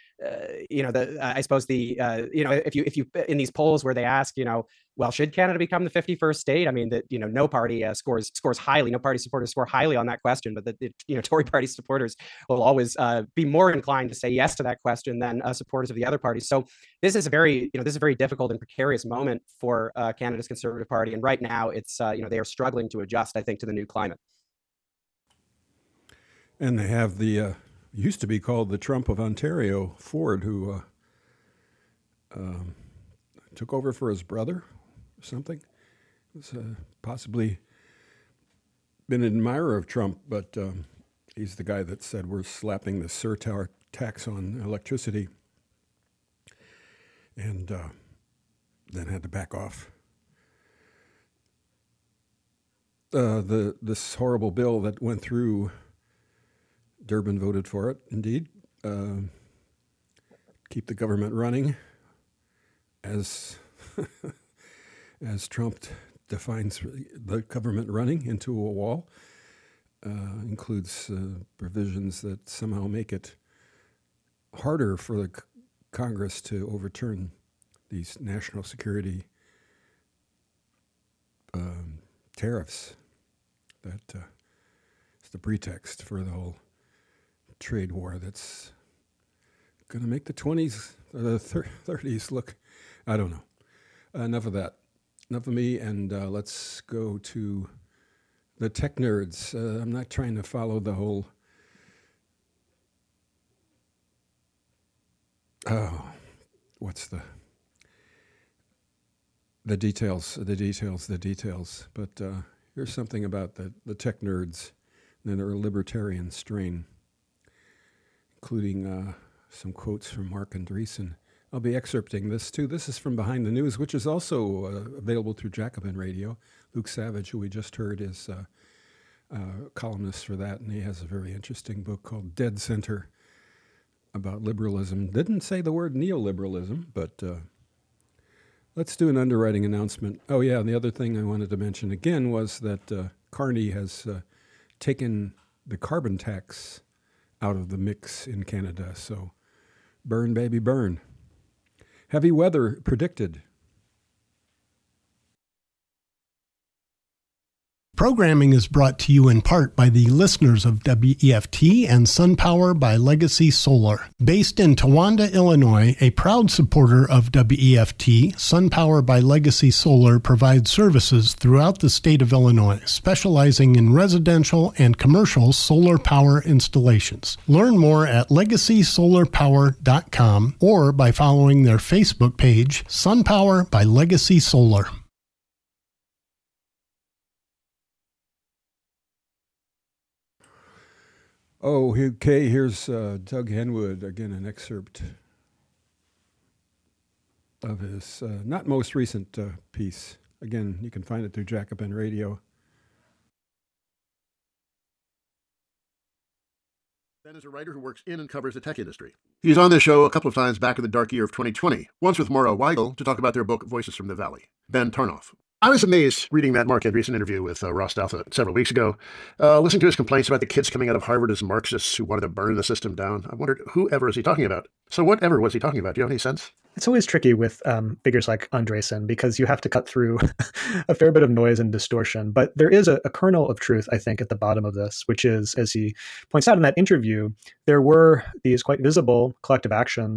I suppose if you in these polls where they ask, well, should Canada become the 51st state? I mean, that no party scores highly. No party supporters score highly on that question, but the Tory party supporters will always be more inclined to say yes to that question than supporters of the other parties. So this is a very difficult and precarious moment for Canada's Conservative Party, and right now it's they are struggling to adjust, I think, to the new climate. And they have the used to be called the Trump of Ontario, Ford, who took over for his brother or something. He's possibly been an admirer of Trump, but he's the guy that said we're slapping the surtax on electricity, and then had to back off. This horrible bill that went through, Durbin voted for it, indeed. Keep the government running, as Trump defines the government running, into a wall. Includes provisions that somehow make it harder for the Congress to overturn these national security tariffs. That is the pretext for the whole trade war that's going to make the 20s or the 30s look, I don't know. Enough of that. Enough of me, and let's go to the tech nerds. I'm not trying to follow the whole, what's the details, but here's something about the tech nerds and their libertarian strain, including some quotes from Mark Andreessen. I'll be excerpting this too. This is from Behind the News, which is also available through Jacobin Radio. Luke Savage, who we just heard, is a columnist for that, and he has a very interesting book called Dead Center about liberalism. Didn't say the word neoliberalism, but let's do an underwriting announcement. Oh yeah, and the other thing I wanted to mention again was that Carney has taken the carbon tax out of the mix in Canada. So burn, baby, burn. Heavy weather predicted. Programming is brought to you in part by the listeners of WEFT and SunPower by Legacy Solar. Based in Towanda, Illinois, a proud supporter of WEFT, SunPower by Legacy Solar provides services throughout the state of Illinois, specializing in residential and commercial solar power installations. Learn more at legacysolarpower.com or by following their Facebook page, SunPower by Legacy Solar. Oh, okay, here's Doug Henwood, again, an excerpt of his not most recent piece. Again, you can find it through Jacobin Radio. Ben is a writer who works in and covers the tech industry. He's on this show a couple of times back in the dark year of 2020, once with Maura Weigel to talk about their book, Voices from the Valley. Ben Tarnoff. I was amazed reading that Mark Andreessen interview with Ross Douthat several weeks ago, listening to his complaints about the kids coming out of Harvard as Marxists who wanted to burn the system down. I wondered, whoever is he talking about? So whatever was he talking about? Do you have any sense? It's always tricky with figures like Andreessen because you have to cut through a fair bit of noise and distortion. But there is a kernel of truth, I think, at the bottom of this, which is, as he points out in that interview, there were these quite visible collective actions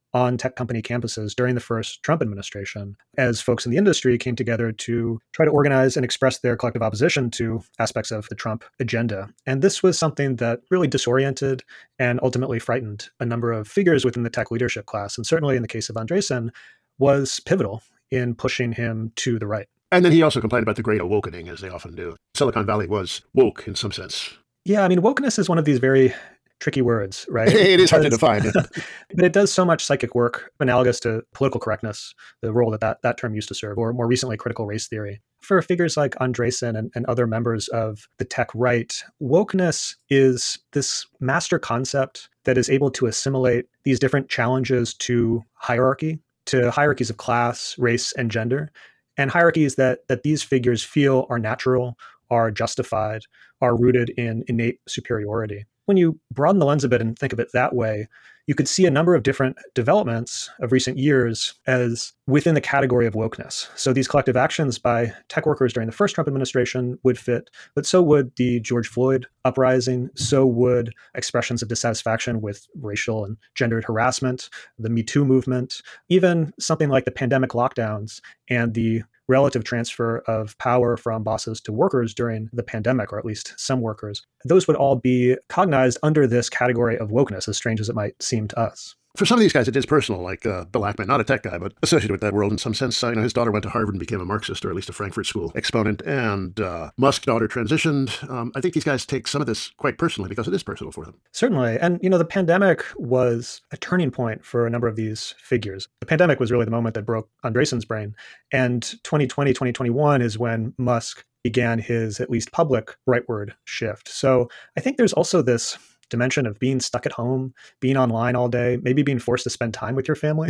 on tech company campuses during the first Trump administration, as folks in the industry came together to try to organize and express their collective opposition to aspects of the Trump agenda. And this was something that really disoriented and ultimately frightened a number of figures within the tech leadership class. And certainly in the case of Andreessen, was pivotal in pushing him to the right. And then he also complained about the great awakening, as they often do. Silicon Valley was woke in some sense. Yeah, I mean, wokeness is one of these very tricky words, right? It is hard to define. But it does so much psychic work analogous to political correctness, the role that term used to serve, or more recently, critical race theory. For figures like Andreessen and other members of the tech right, wokeness is this master concept that is able to assimilate these different challenges to hierarchy, to hierarchies of class, race, and gender, and hierarchies that these figures feel are natural, are justified, are rooted in innate superiority. When you broaden the lens a bit and think of it that way, you could see a number of different developments of recent years as within the category of wokeness. So these collective actions by tech workers during the first Trump administration would fit, but so would the George Floyd uprising, so would expressions of dissatisfaction with racial and gendered harassment, the Me Too movement, even something like the pandemic lockdowns and the relative transfer of power from bosses to workers during the pandemic, or at least some workers. Those would all be cognized under this category of wokeness, as strange as it might seem to us. For some of these guys, it is personal, like Bill Ackman, not a tech guy, but associated with that world in some sense. His daughter went to Harvard and became a Marxist, or at least a Frankfurt School exponent, and Musk's daughter transitioned. I think these guys take some of this quite personally because it is personal for them. Certainly. And, the pandemic was a turning point for a number of these figures. The pandemic was really the moment that broke Andreessen's brain. And 2020, 2021 is when Musk began his, at least public, rightward shift. So I think there's also this dimension of being stuck at home, being online all day, maybe being forced to spend time with your family.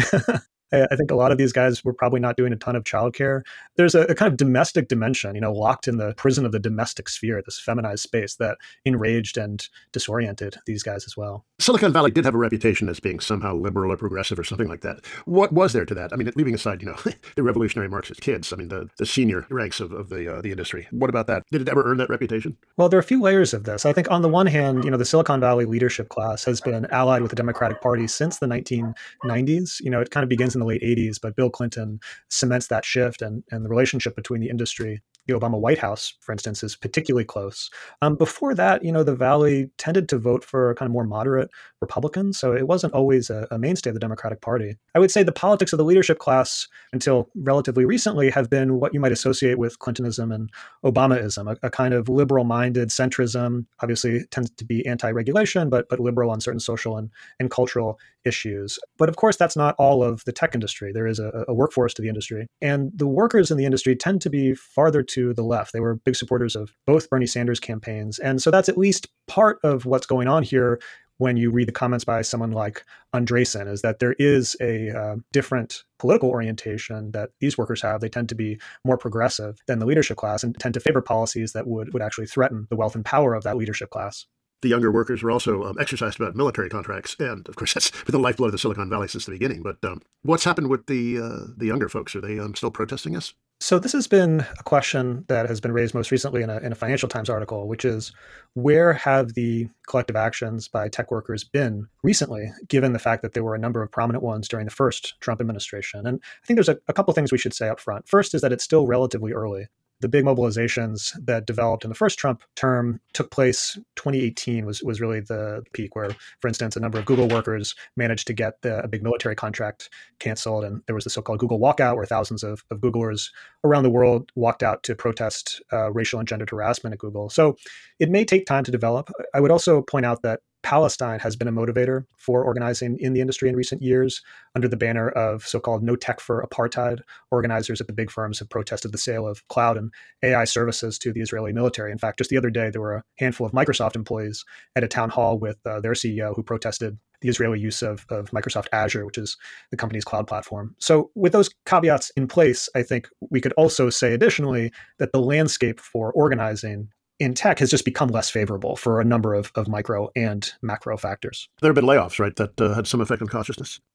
I think a lot of these guys were probably not doing a ton of childcare. There's a kind of domestic dimension, locked in the prison of the domestic sphere, this feminized space that enraged and disoriented these guys as well. Silicon Valley did have a reputation as being somehow liberal or progressive or something like that. What was there to that? I mean, leaving aside, the revolutionary Marxist kids, the senior ranks of the industry. What about that? Did it ever earn that reputation? Well, there are a few layers of this. I think on the one hand, the Silicon Valley leadership class has been allied with the Democratic Party since the 1990s. It kind of begins in the late 80s, but Bill Clinton cements that shift, and the relationship between the industry. The Obama White House, for instance, is particularly close. Before that, the Valley tended to vote for kind of more moderate Republicans, so it wasn't always a mainstay of the Democratic Party. I would say the politics of the leadership class, until relatively recently, have been what you might associate with Clintonism and Obamaism, a kind of liberal-minded centrism. Obviously, tends to be anti-regulation, but liberal on certain social and cultural issues. But of course, that's not all of the tech industry. There is a workforce to the industry. And the workers in the industry tend to be farther to the left. They were big supporters of both Bernie Sanders campaigns. And so that's at least part of what's going on here when you read the comments by someone like Andreessen, is that there is a different political orientation that these workers have. They tend to be more progressive than the leadership class and tend to favor policies that would actually threaten the wealth and power of that leadership class. The younger workers were also exercised about military contracts. And of course, that's been the lifeblood of the Silicon Valley since the beginning. But what's happened with the younger folks? Are they still protesting this? So this has been a question that has been raised most recently in a Financial Times article, which is, where have the collective actions by tech workers been recently, given the fact that there were a number of prominent ones during the first Trump administration? And I think there's a couple things we should say up front. First is that it's still relatively early. The big mobilizations that developed in the first Trump term took place 2018 was really the peak where, for instance, a number of Google workers managed to get a big military contract canceled. And there was the so-called Google walkout, where thousands of Googlers around the world walked out to protest racial and gendered harassment at Google. So it may take time to develop. I would also point out that Palestine has been a motivator for organizing in the industry in recent years. Under the banner of so-called No Tech for Apartheid, organizers at the big firms have protested the sale of cloud and AI services to the Israeli military. In fact, just the other day, there were a handful of Microsoft employees at a town hall with their CEO who protested the Israeli use of Microsoft Azure, which is the company's cloud platform. So with those caveats in place, I think we could also say additionally that the landscape for organizing in tech has just become less favorable for a number of micro and macro factors. There have been layoffs, right, that had some effect on consciousness?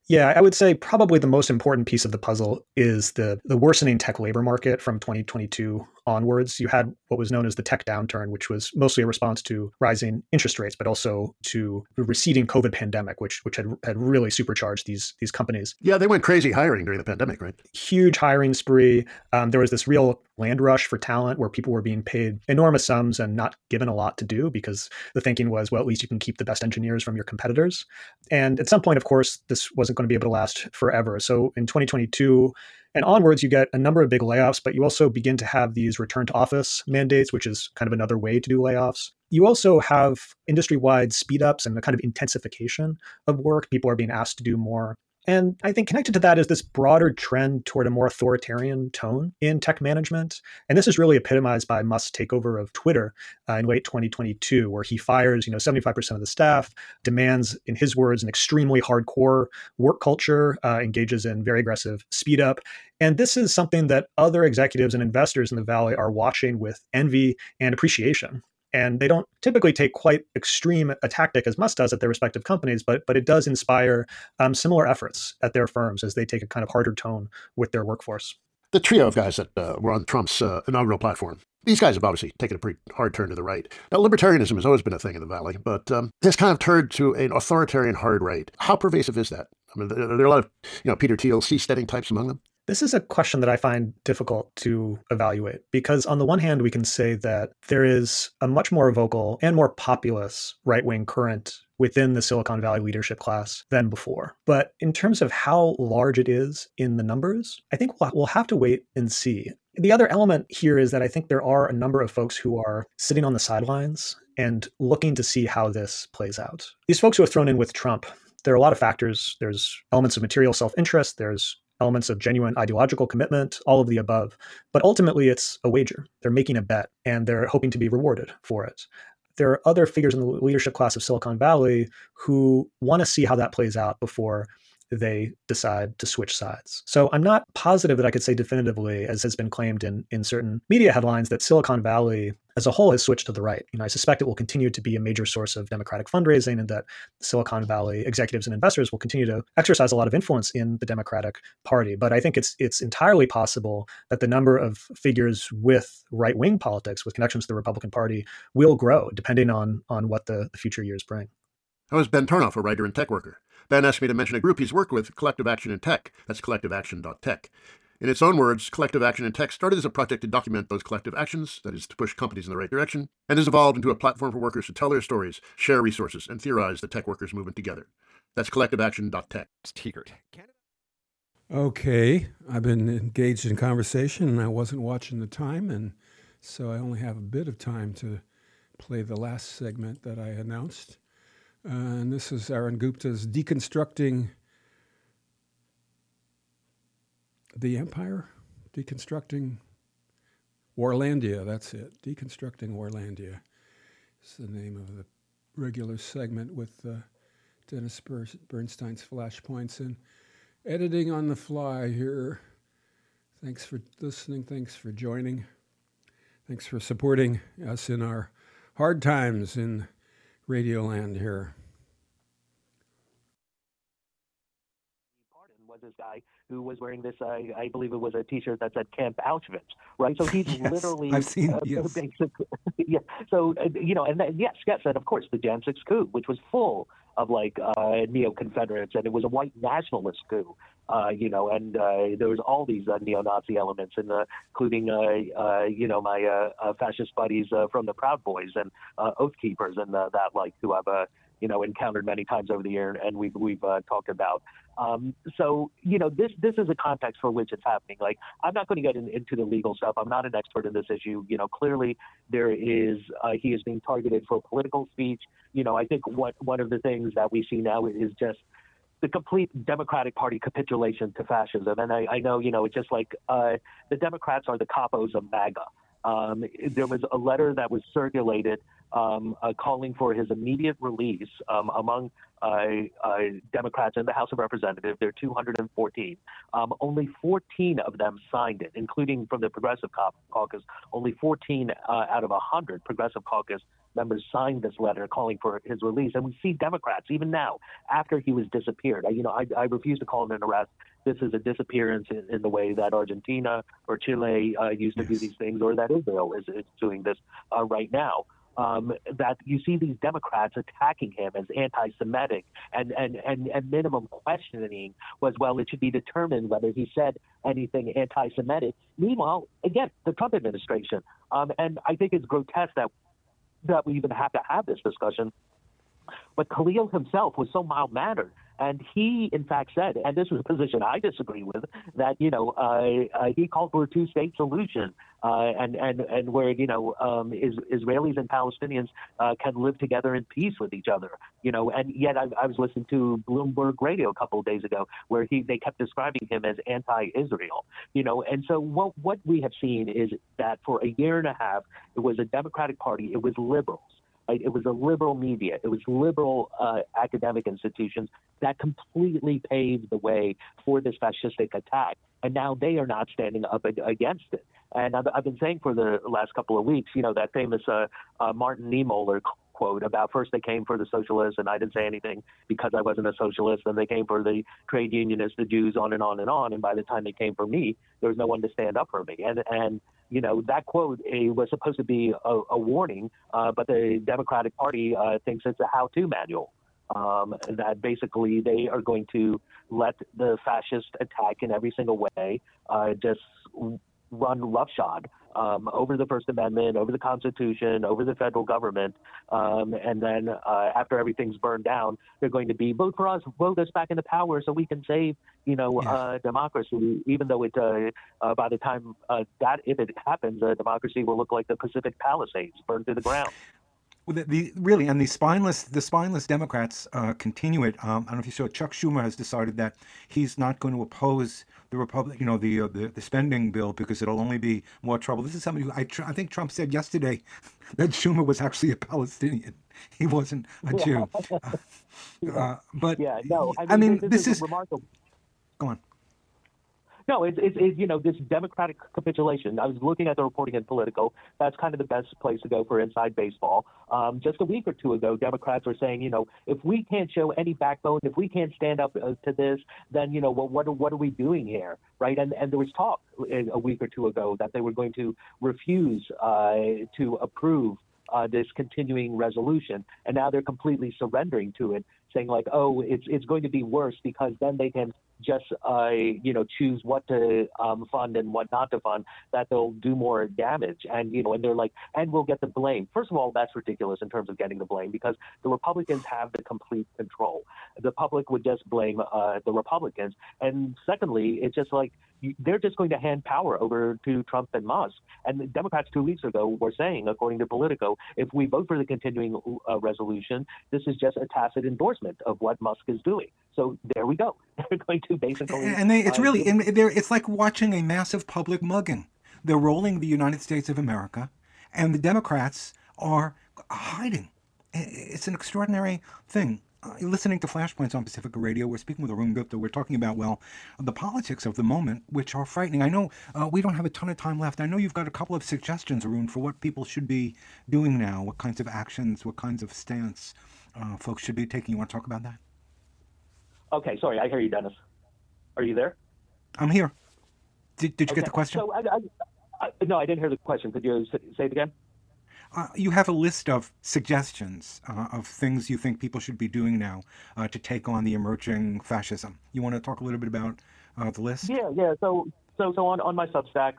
Yeah, I would say probably the most important piece of the puzzle is the worsening tech labor market from 2022 onwards. You had what was known as the tech downturn, which was mostly a response to rising interest rates, but also to the receding COVID pandemic, which had really supercharged these companies. Yeah, they went crazy hiring during the pandemic, right? Huge hiring spree. There was this real land rush for talent where people were being paid enormous sums and not given a lot to do because the thinking was, well, at least you can keep the best engineers from your competitors. And at some point, of course, this wasn't going to be able to last forever. So in 2022 and onwards, you get a number of big layoffs, but you also begin to have these return to office mandates, which is kind of another way to do layoffs. You also have industry-wide speed ups and a kind of intensification of work. People are being asked to do more. And I think connected to that is this broader trend toward a more authoritarian tone in tech management. And this is really epitomized by Musk's takeover of Twitter in late 2022, where he fires 75% of the staff, demands, in his words, an extremely hardcore work culture, engages in very aggressive speed up. And this is something that other executives and investors in the Valley are watching with envy and appreciation. And they don't typically take quite extreme a tactic as Musk does at their respective companies, but it does inspire similar efforts at their firms as they take a kind of harder tone with their workforce. The trio of guys that were on Trump's inaugural platform, these guys have obviously taken a pretty hard turn to the right. Now, libertarianism has always been a thing in the Valley, but this kind of turned to an authoritarian hard right. How pervasive is that? I mean, there are a lot of, Peter Thiel, seasteading types among them. This is a question that I find difficult to evaluate because on the one hand, we can say that there is a much more vocal and more populous right-wing current within the Silicon Valley leadership class than before. But in terms of how large it is in the numbers, I think we'll have to wait and see. The other element here is that I think there are a number of folks who are sitting on the sidelines and looking to see how this plays out. These folks who are thrown in with Trump, there are a lot of factors. There's elements of material self-interest. There's elements of genuine ideological commitment, all of the above. But ultimately, it's a wager. They're making a bet, and they're hoping to be rewarded for it. There are other figures in the leadership class of Silicon Valley who want to see how that plays out before they decide to switch sides. So I'm not positive that I could say definitively, as has been claimed in certain media headlines, that Silicon Valley as a whole has switched to the right. I suspect it will continue to be a major source of Democratic fundraising and that Silicon Valley executives and investors will continue to exercise a lot of influence in the Democratic Party. But I think it's entirely possible that the number of figures with right-wing politics, with connections to the Republican Party, will grow depending on what the future years bring. That was Ben Turnoff, a writer and tech worker. Ben asked me to mention a group he's worked with, Collective Action in Tech. That's collectiveaction.tech. In its own words, Collective Action in Tech started as a project to document those collective actions, that is, to push companies in the right direction, and has evolved into a platform for workers to tell their stories, share resources, and theorize the tech workers movement together. That's collectiveaction.tech. Okay, I've been engaged in conversation, and I wasn't watching the time, and so I only have a bit of time to play the last segment that I announced. And this is Aaron Gupta's Deconstructing the Empire? Deconstructing Warlandia, that's it. Deconstructing Warlandia. It's the name of the regular segment with Dennis Bernstein's Flashpoints and editing on the fly here. Thanks for listening. Thanks for joining. Thanks for supporting us in our hard times in Radioland here. Was this guy who was wearing this, I believe it was a T-shirt that said Camp Auschwitz, right? So he's literally, I've seen, yes. Yeah. So, and then, yes, and of course the Jan 6 coup, which was full of neo-Confederates, and it was a white nationalist coup, and there was all these neo-Nazi elements, including, my fascist buddies from the Proud Boys and Oath Keepers and who I've, encountered many times over the year, and we've talked about. So, this is a context for which it's happening. Like, I'm not going to get into the legal stuff. I'm not an expert in this issue. Clearly there is, he is being targeted for political speech. I think one of the things that we see now is just the complete Democratic Party capitulation to fascism. And I know, it's just like the Democrats are the capos of MAGA. There was a letter that was circulated calling for his immediate release among Democrats in the House of Representatives. There are 214. Only 14 of them signed it, including from the Progressive Caucus. Only 14 out of 100 Progressive Caucus members signed this letter calling for his release. And we see Democrats, even now, after he was disappeared. I refuse to call it an arrest. This is a disappearance in the way that Argentina or Chile used to do these things, or that Israel is doing this right now. That you see these Democrats attacking him as anti-Semitic and minimum questioning was, well, it should be determined whether he said anything anti-Semitic. Meanwhile, again, the Trump administration. And I think it's grotesque that we even have to have this discussion. But Khalil himself was so mild-mannered. And he, in fact, said, and this was a position I disagree with, that, he called for a two-state solution and where, Israelis and Palestinians can live together in peace with each other, and yet I was listening to Bloomberg Radio a couple of days ago where they kept describing him as anti-Israel, and so what we have seen is that for a year and a half, it was a Democratic Party, it was liberals. It was a liberal media. It was liberal academic institutions that completely paved the way for this fascistic attack. And now they are not standing up against it. And I've been saying for the last couple of weeks, that famous Martin Niemöller quote about first they came for the socialists and I didn't say anything because I wasn't a socialist, and they came for the trade unionists, the Jews, on and on and on. And by the time they came for me, there was no one to stand up for me. And that quote was supposed to be a warning, but the Democratic Party thinks it's a how-to manual. That basically they are going to let the fascist attack in every single way just run roughshod over the First Amendment, over the Constitution, over the federal government. And then after everything's burned down, they're going to be, vote for us, vote us back into power so we can save, democracy, even though it, by the time if it happens, democracy will look like the Pacific Palisades burned to the ground. Well, the spineless Democrats continue it. I don't know if you saw, Chuck Schumer has decided that he's not going to oppose the the spending bill because it'll only be more trouble. This is somebody who I think Trump said yesterday that Schumer was actually a Palestinian. He wasn't a Jew. But yeah, no, I mean this is remarkable. Go on. No, it's this Democratic capitulation. I was looking at the reporting in Politico. That's kind of the best place to go for inside baseball. Just a week or two ago, Democrats were saying, if we can't show any backbone, if we can't stand up to this, then, well, what are we doing here, right? And there was talk a week or two ago that they were going to refuse to approve this continuing resolution, and now they're completely surrendering to it, saying like, oh, it's going to be worse because then they can just choose what to fund and what not to fund, that they'll do more damage. And and they're like, and we'll get the blame. First of all, that's ridiculous in terms of getting the blame, because the Republicans have the complete control. The public would just blame the Republicans. And secondly, it's just like they're just going to hand power over to Trump and Musk. And the Democrats 2 weeks ago were saying, according to Politico, if we vote for the continuing resolution, this is just a tacit endorsement of what Musk is doing. So there we go. They're going to basically... it's like watching a massive public mugging. They're rolling the United States of America, and the Democrats are hiding. It's an extraordinary thing. Listening to Flashpoints on Pacifica Radio, we're speaking with Arun Gupta. We're talking about, the politics of the moment, which are frightening. I know we don't have a ton of time left. I know you've got a couple of suggestions, Arun, for what people should be doing now, what kinds of actions, what kinds of stance folks should be taking. You want to talk about that? Okay, sorry, I hear you, Dennis. Are you there? I'm here. Did you get the question? So no, I didn't hear the question. Could you say it again? You have a list of suggestions of things you think people should be doing now to take on the emerging fascism. You want to talk a little bit about the list? Yeah. So on my Substack,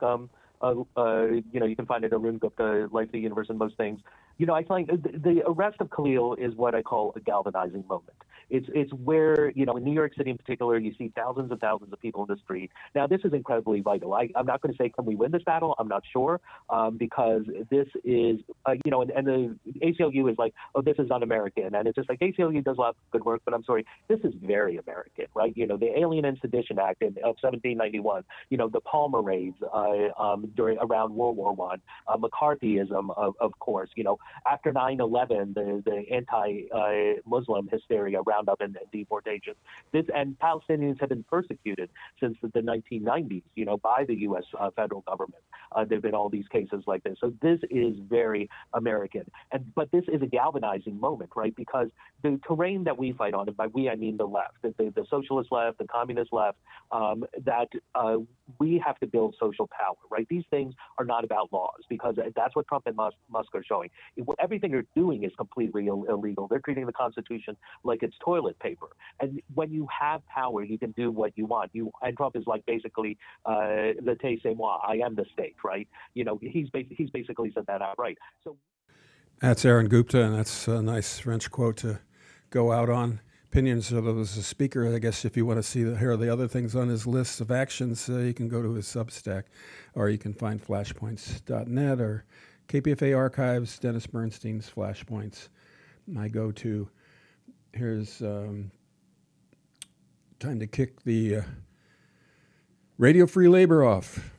you can find it at Arun Gupta, Life, the Universe, and Most Things. I find the arrest of Khalil is what I call a galvanizing moment. It's where, in New York City in particular, you see thousands and thousands of people in the street. Now, this is incredibly vital. I'm not going to say, can we win this battle? I'm not sure, because this is, and the ACLU is like, oh, this is un-American. And it's just like, ACLU does a lot of good work, but I'm sorry, this is very American, right? The Alien and Sedition Act of 1791, the Palmer raids around World War I, McCarthyism, of course, after 9/11, the anti-Muslim hysteria around roundup and deportation. And Palestinians have been persecuted since the 1990s, by the U.S. Federal government. There have been all these cases like this. So this is very American. But this is a galvanizing moment, right? Because the terrain that we fight on, and by we I mean the left, the socialist left, the communist left, that we have to build social power, right? These things are not about laws, because that's what Trump and Musk are showing. Everything they're doing is completely illegal. They're treating the Constitution like it's toilet paper. And when you have power, you can do what you want. And Trump is like basically le te c'est moi, I am the state, right? He's basically said that outright. So that's Aaron Gupta, and that's a nice French quote to go out on. Opinions of as a speaker. I guess if you want to hear the other things on his list of actions, you can go to his Substack, or you can find flashpoints.net or KPFA Archives, Dennis Bernstein's Flashpoints. My go-to. Here's time to kick the Radio Free Labor off.